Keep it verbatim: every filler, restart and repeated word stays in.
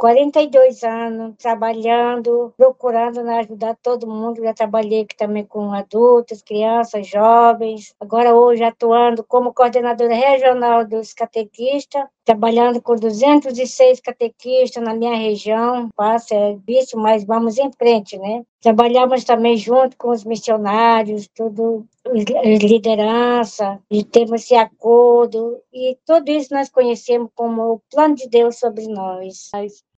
quarenta e dois anos trabalhando, procurando, né, ajudar todo mundo. Já trabalhei aqui também com adultos, crianças, jovens. Agora hoje atuando como coordenadora regional dos catequistas, trabalhando com duzentos e seis catequistas na minha região. Passa, é difícil, mas vamos em frente, né? Trabalhamos também junto com os missionários, tudo, os- as liderança, e temos esse acordo, e tudo isso nós conhecemos como o plano de Deus sobre nós.